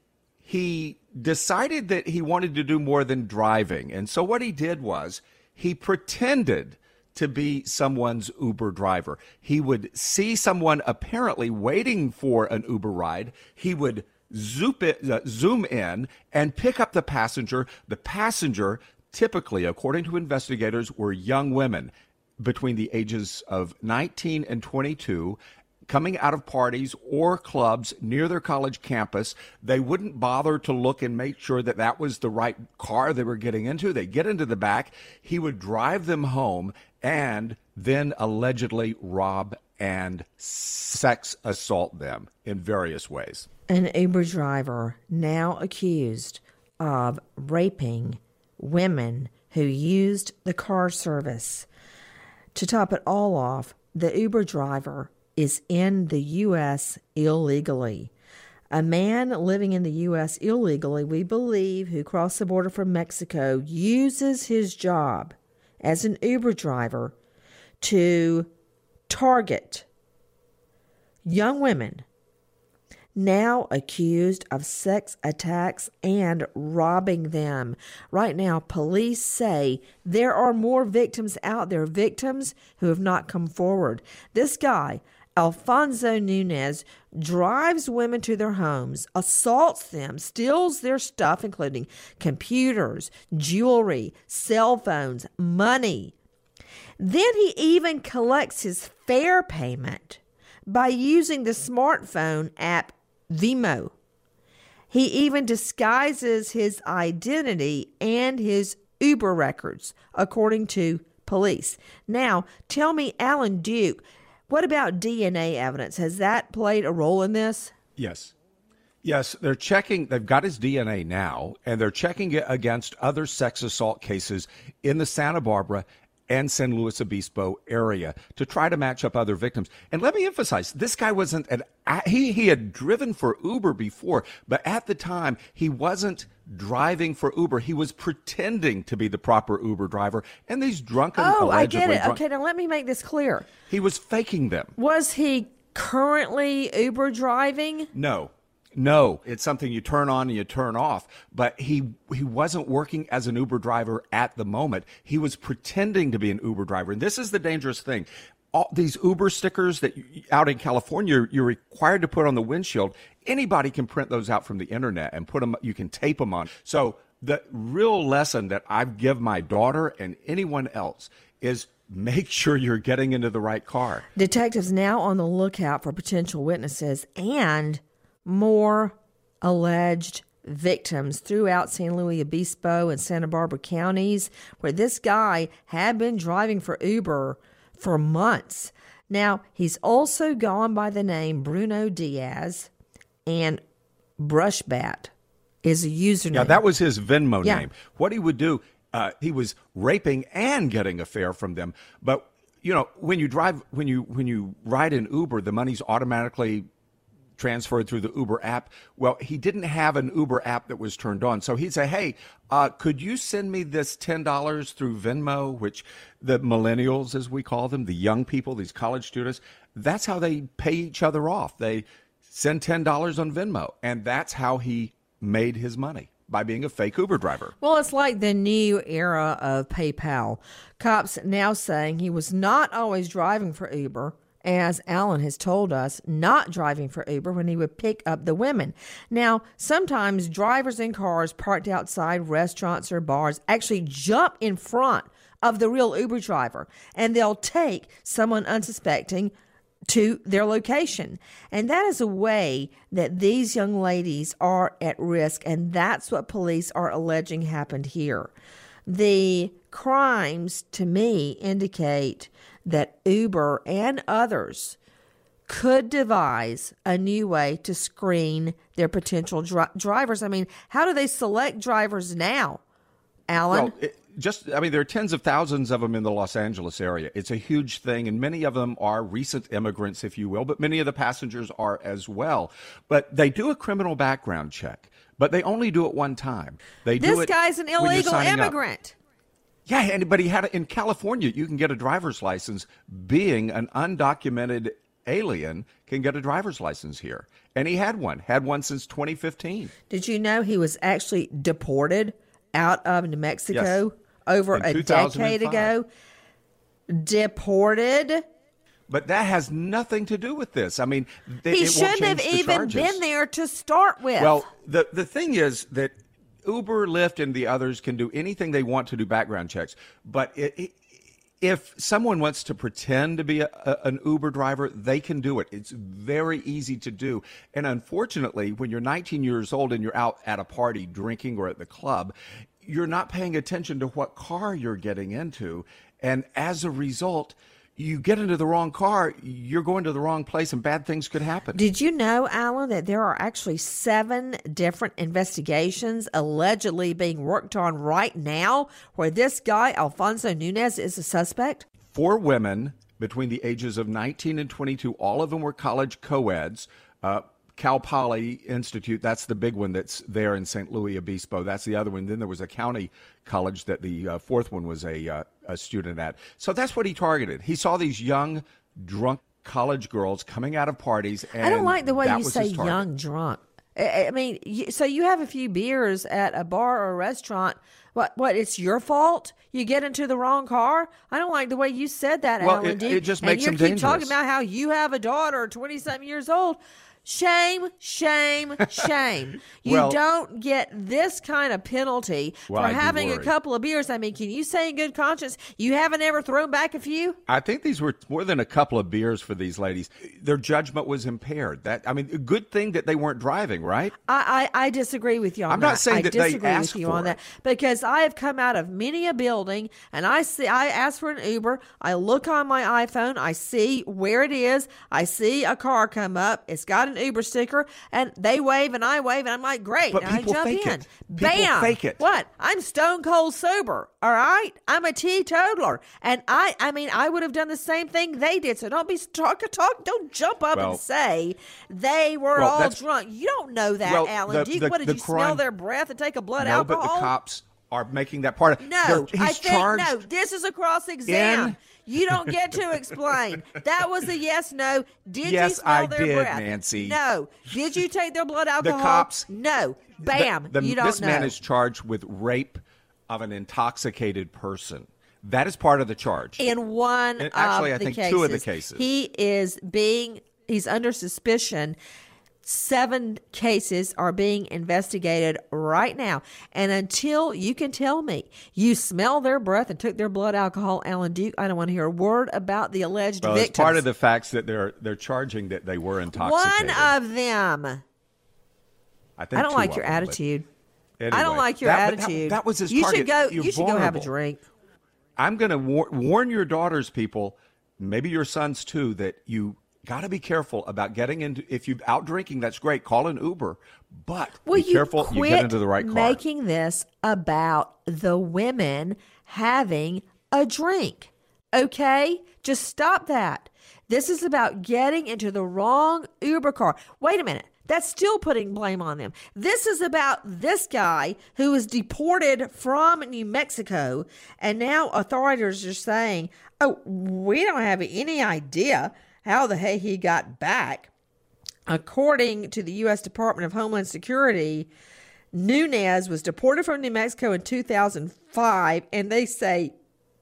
Speaker 12: he decided that he wanted to do more than driving. And so what he did was he pretended to be someone's Uber driver. He would see someone apparently waiting for an Uber ride. He would zoom, it, uh, zoom in and pick up the passenger. The passenger, typically, according to investigators, were young women between the ages of nineteen and twenty-two, coming out of parties or clubs near their college campus. They wouldn't bother to look and make sure that that was the right car they were getting into. They get into the back. He would drive them home and then allegedly rob and sex assault them in various ways.
Speaker 2: An Uber driver now accused of raping women who used the car service. To top it all off, the Uber driver is in the U S illegally. A man living in the U S illegally, we believe, who crossed the border from Mexico, uses his job as an Uber driver to target young women now accused of sex attacks and robbing them. Right now, police say there are more victims out there, victims who have not come forward. This guy, Alfonso Nunez, drives women to their homes, assaults them, steals their stuff, including computers, jewelry, cell phones, money. Then he even collects his fare payment by using the smartphone app Venmo. He even disguises his identity and his Uber records, according to police. Now, tell me, Alan Duke, what about D N A evidence? Has that played a role in this?
Speaker 12: Yes. Yes, they're checking. They've got his D N A now, and they're checking it against other sex assault cases in the Santa Barbara and San Luis Obispo area to try to match up other victims. And let me emphasize, this guy wasn't an, he, he had driven for Uber before, but at the time he wasn't driving for Uber. He was pretending to be the proper Uber driver. And these drunken,
Speaker 2: Oh, I get it.
Speaker 12: Drunk,
Speaker 2: okay, now let me make this clear.
Speaker 12: He was faking them.
Speaker 2: Was he currently Uber driving?
Speaker 12: No. No, it's something you turn on and you turn off. But he he wasn't working as an Uber driver at the moment. He was pretending to be an Uber driver. And this is the dangerous thing. All these Uber stickers that you, out in California, you're, you're required to put on the windshield. Anybody can print those out from the internet and put them, you can tape them on. So the real lesson that I give my daughter and anyone else is make sure you're getting into the right car.
Speaker 2: Detectives now on the lookout for potential witnesses and more alleged victims throughout San Luis Obispo and Santa Barbara counties, where this guy had been driving for Uber for months. Now, he's also gone by the name Bruno Diaz, and Brushbat is a username.
Speaker 12: Yeah, that was his Venmo
Speaker 2: yeah.
Speaker 12: name. What he would do, uh, he was raping and getting a fare from them. But, you know, when you drive, when you when you ride in Uber, the money's automatically transferred through the Uber app. Well, he didn't have an Uber app that was turned on. So he'd say, hey, uh, could you send me this ten dollars through Venmo, which the millennials, as we call them, the young people, these college students, that's how they pay each other off. They send ten dollars on Venmo. And that's how he made his money, by being a fake Uber driver.
Speaker 2: Well, it's like the new era of PayPal. Cops now saying he was not always driving for Uber, as Alan has told us, not driving for Uber when he would pick up the women. Now, sometimes drivers in cars parked outside restaurants or bars actually jump in front of the real Uber driver, and they'll take someone unsuspecting to their location. And that is a way that these young ladies are at risk, and that's what police are alleging happened here. The crimes, to me, indicate that Uber and others could devise a new way to screen their potential dri- drivers. I mean, how do they select drivers now, Alan?
Speaker 12: Well, it, just, I mean, there are tens of thousands of them in the Los Angeles area. It's a huge thing, and many of them are recent immigrants, if you will, but many of the passengers are as well. But they do a criminal background check, but they only do it one time. They
Speaker 2: this
Speaker 12: do it
Speaker 2: guy's an illegal immigrant.
Speaker 12: Up. Yeah, and, but he had in California, you can get a driver's license. Being an undocumented alien can get a driver's license here. And he had one, had one since twenty fifteen.
Speaker 2: Did you know he was actually deported out of New Mexico
Speaker 12: yes.
Speaker 2: over
Speaker 12: in
Speaker 2: a decade ago? Deported.
Speaker 12: But that has nothing to do with this. I mean, th-
Speaker 2: he
Speaker 12: it
Speaker 2: shouldn't
Speaker 12: won't
Speaker 2: have
Speaker 12: change the
Speaker 2: even
Speaker 12: charges.
Speaker 2: been there to start with.
Speaker 12: Well, the the thing is that Uber, Lyft, and the others can do anything they want to do background checks. But it, it, if someone wants to pretend to be a, a, an Uber driver, they can do it. It's very easy to do. And unfortunately, when you're nineteen years old and you're out at a party drinking or at the club, you're not paying attention to what car you're getting into. And as a result, you get into the wrong car, you're going to the wrong place, and bad things could happen.
Speaker 2: Did you know, Alan, that there are actually seven different investigations allegedly being worked on right now where this guy, Alfonso Nunez, is a suspect?
Speaker 12: Four women between the ages of nineteen and twenty-two, all of them were college co-eds. Uh, Cal Poly Institute, that's the big one that's there in Saint Luis Obispo. That's the other one. Then there was a county college that the uh, fourth one was a, uh, a student at. So that's what he targeted. He saw these young, drunk college girls coming out of parties. And
Speaker 2: I don't like the way
Speaker 12: that
Speaker 2: you
Speaker 12: was
Speaker 2: say
Speaker 12: his target.
Speaker 2: young drunk. I I mean, you, so you have a few beers at a bar or a restaurant. What? What? It's your fault? You get into the wrong car? I don't like the way you said that,
Speaker 12: Well,
Speaker 2: Alan
Speaker 12: it-
Speaker 2: D.
Speaker 12: it just makes
Speaker 2: and
Speaker 12: them
Speaker 2: you keep talking
Speaker 12: dangerous.
Speaker 2: about how you have a daughter, twenty-something years old. Shame, shame, shame. You
Speaker 12: Well-
Speaker 2: don't get this kind of penalty
Speaker 12: Well,
Speaker 2: for
Speaker 12: I'd be
Speaker 2: having a
Speaker 12: worried.
Speaker 2: couple of beers. I mean, can you say in good conscience you haven't ever thrown back a few?
Speaker 12: I think these were more than a couple of beers for these ladies. Their judgment was impaired. That I mean, a good thing that they weren't driving, right?
Speaker 2: I, I, I disagree with you on
Speaker 12: I'm
Speaker 2: that.
Speaker 12: not saying
Speaker 2: I
Speaker 12: that they
Speaker 2: disagree
Speaker 12: asked
Speaker 2: with you
Speaker 12: for
Speaker 2: on
Speaker 12: it.
Speaker 2: that because I have come out of many a building and I see I ask for an Uber. I look on my iPhone. I see where it is. I see a car come up. It's got an Uber sticker, and they wave and I wave, and I'm like, great.
Speaker 12: But
Speaker 2: and I
Speaker 12: people
Speaker 2: jump
Speaker 12: fake
Speaker 2: in.
Speaker 12: it. People
Speaker 2: Bam.
Speaker 12: fake it.
Speaker 2: What? I'm stone cold sober. All right. I'm a teetotaler, and I I mean I would have done the same thing they did. So don't be talk talk. Don't jump up
Speaker 12: Well-
Speaker 2: and say they were
Speaker 12: Well,
Speaker 2: all
Speaker 12: that's-
Speaker 2: drunk. You don't know that,
Speaker 12: Well,
Speaker 2: Alan.
Speaker 12: the-
Speaker 2: Do you,
Speaker 12: the-
Speaker 2: what did
Speaker 12: the
Speaker 2: you smell
Speaker 12: crime-
Speaker 2: their breath and take a blood
Speaker 12: no,
Speaker 2: alcohol?
Speaker 12: but the cops are making that part of
Speaker 2: No,
Speaker 12: they're-
Speaker 2: I
Speaker 12: he's
Speaker 2: think
Speaker 12: charged
Speaker 2: no. This is a cross exam.
Speaker 12: in-
Speaker 2: You don't get to explain. That was a yes, no. Did you
Speaker 12: Yes,
Speaker 2: smell
Speaker 12: I
Speaker 2: their
Speaker 12: did,
Speaker 2: breath?
Speaker 12: Nancy.
Speaker 2: No. Did you take their blood alcohol?
Speaker 12: cops-
Speaker 2: No. Bam.
Speaker 12: The- the-
Speaker 2: you don't
Speaker 12: this
Speaker 2: know.
Speaker 12: man is charged with rape of an intoxicated person. That is part of the charge.
Speaker 2: In one
Speaker 12: And actually,
Speaker 2: of
Speaker 12: I
Speaker 2: the
Speaker 12: think
Speaker 2: cases,
Speaker 12: two of the cases.
Speaker 2: he is being he's under suspicion. Seven cases are being investigated right now, and until you can tell me you smell their breath and took their blood alcohol, Alan Duke, I don't want to hear a word about the alleged
Speaker 12: Well,
Speaker 2: victims.
Speaker 12: it's part of the facts that they're they're charging that they were intoxicated.
Speaker 2: One of them.
Speaker 12: I, think
Speaker 2: I don't
Speaker 12: two
Speaker 2: like
Speaker 12: of
Speaker 2: your
Speaker 12: them, but
Speaker 2: attitude. I
Speaker 12: anyway,
Speaker 2: don't like your
Speaker 12: that- that-
Speaker 2: attitude.
Speaker 12: That, was his
Speaker 2: you
Speaker 12: target.
Speaker 2: should go.
Speaker 12: You're
Speaker 2: you should go have a
Speaker 12: vulnerable.
Speaker 2: drink.
Speaker 12: I'm going to war- warn your daughters, people, maybe your sons too, that you got to be careful about getting into. If you're out drinking, that's great. Call an Uber, but
Speaker 2: Will
Speaker 12: be
Speaker 2: you
Speaker 12: careful you
Speaker 2: quit
Speaker 12: get into the right car.
Speaker 2: making this about the women having a drink? Okay, just stop that. This is about getting into the wrong Uber car. Wait a minute. That's still putting blame on them. This is about this guy who was deported from New Mexico, and now authorities are saying, oh, we don't have any idea how the heck he got back. According to the U S Department of Homeland Security, Nunez was deported from New Mexico in two thousand five, and they say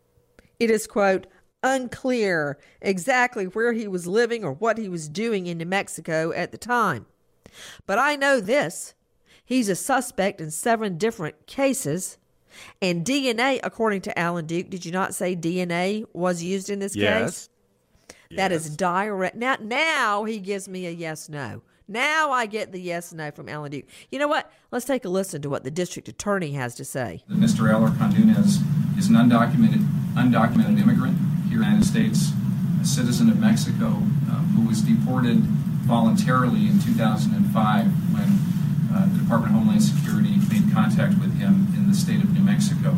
Speaker 2: it is, quote, unclear exactly where he was living or what he was doing in New Mexico at the time. But I know this. He's a suspect in seven different cases. And D N A, according to Alan Duke, did you not say D N A was used in this
Speaker 12: Yes.
Speaker 2: case? That is direct. Now, now he gives me a yes, no. Now I get the yes, no from Alan Duke. You know what? Let's take a listen to what the district attorney has to say.
Speaker 13: Mister Alarcon Nunez is an undocumented undocumented immigrant here in the United States, a citizen of Mexico, um, who was deported voluntarily in two thousand five when uh, the Department of Homeland Security made contact with him in the state of New Mexico.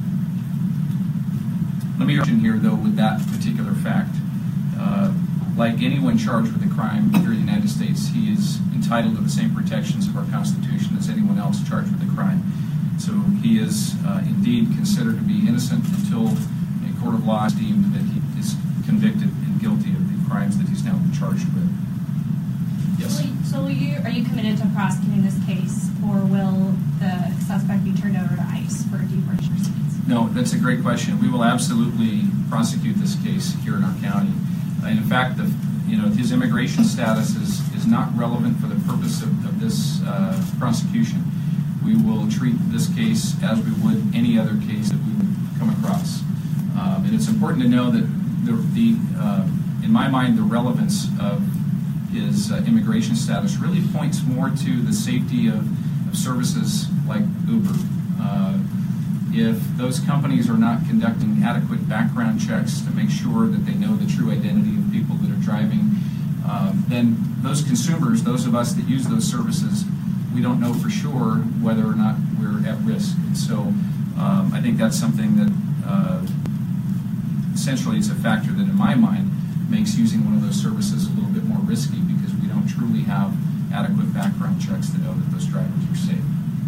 Speaker 13: Let me mention here, though, with that particular fact, uh, like anyone charged with a crime here in the United States, he is entitled to the same protections of our Constitution as anyone else charged with a crime. So he is uh, indeed considered to be innocent until a court of law is deemed that he is convicted and guilty of the crimes that he's now been charged with. Yes.
Speaker 14: So, so will you, are you committed to prosecuting this case, or will the suspect be turned over to ICE for deportation proceedings?
Speaker 13: No, that's a great question. We will absolutely prosecute this case here in our county. Uh, in fact, the, you know, his immigration status is, is not relevant for the purpose of, of this uh, prosecution. We will treat this case as we would any other case that we would come across. Um, and it's important to know that the, the uh, in my mind, the relevance of his uh, immigration status really points more to the safety of, of services like Uber. Uh, if those companies are not conducting adequate background checks to make sure that they know the true identity of people that are driving, um, then those consumers, those of us that use those services, we don't know for sure whether or not we're at risk. And so um, I think that's something that uh, essentially is a factor that in my mind makes using one of those services a little bit more risky, because we don't truly have adequate background checks to know that those drivers are safe.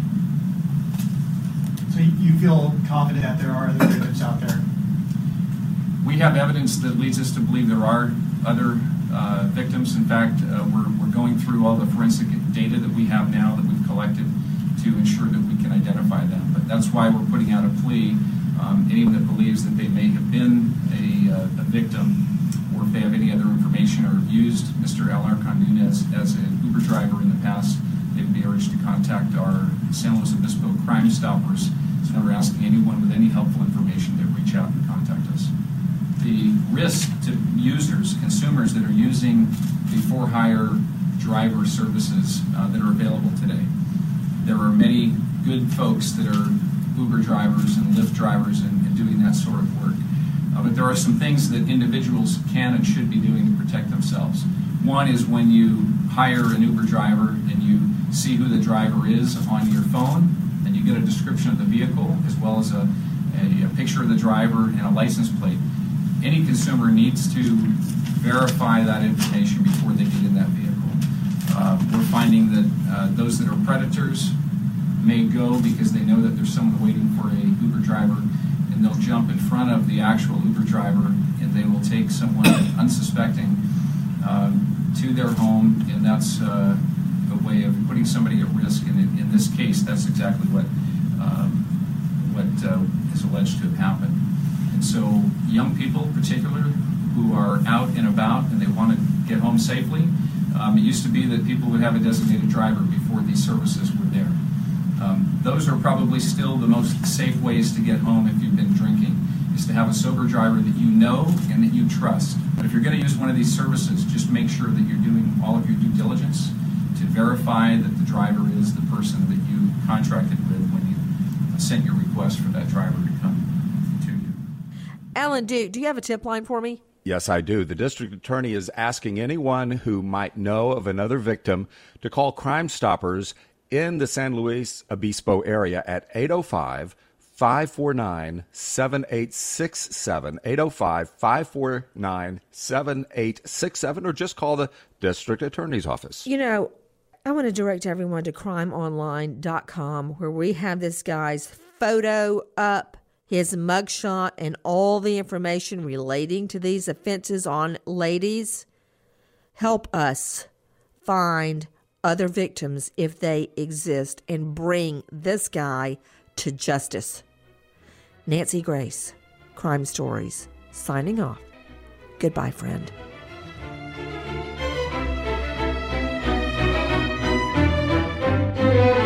Speaker 15: So you feel confident that there are other victims out there?
Speaker 13: We have evidence that leads us to believe there are other uh, victims. In fact, uh, we're, we're going through all the forensic data that we have now that we've collected to ensure that we can identify them. But that's why we're putting out a plea. Um, anyone that believes that they may have been a, uh, a victim, or if they have any other information or used Mister Alarcon Nunez as an Uber driver in the past, they would be urged to contact our San Luis Obispo Crime Stoppers. So we're asking anyone with any helpful information to reach out and contact us. The risk to users, consumers that are using the for-hire driver services uh, that are available today. There are many good folks that are Uber drivers and Lyft drivers and, and doing that sort of work. Uh, but there are some things that individuals can and should be doing to protect themselves. One is when you hire an Uber driver and you see who the driver is on your phone, and you get a description of the vehicle as well as a, a, a picture of the driver and a license plate. Any consumer needs to verify that information before they get in that vehicle. Uh, we're finding that uh, those that are predators may go because they know that there's someone waiting for a Uber driver, and they'll jump in front of the actual Uber driver, and they will take someone unsuspecting uh, to their home, and that's uh, a way of putting somebody at risk. And in, in this case, that's exactly what um, what uh, is alleged to have happened. And so, young people, in particular, who are out and about and they want to get home safely, um, it used to be that people would have a designated driver before these services were there. Um, those are probably still the most safe ways to get home if you've been drinking, is to have a sober driver that you know and that you trust. But if you're going to use one of these services, just make sure that you're doing all of your due diligence to verify that the driver is the person that you contracted with when you sent your request for that driver to come to you.
Speaker 2: Alan Duke, do you have a tip line for me?
Speaker 12: Yes, I do. The district attorney is asking anyone who might know of another victim to call Crime Stoppers in the San Luis Obispo area at eight oh five, five four nine, seven eight six seven, eight oh five, five four nine, seven eight six seven, or just call the district attorney's office.
Speaker 2: You know, I want to direct everyone to crime online dot com, where we have this guy's photo up, his mugshot, and all the information relating to these offenses on ladies. Help us find other victims if they exist and bring this guy to justice. Nancy Grace, Crime Stories, signing off. Goodbye, friend.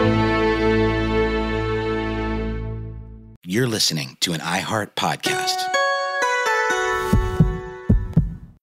Speaker 1: You're listening to an iHeart podcast.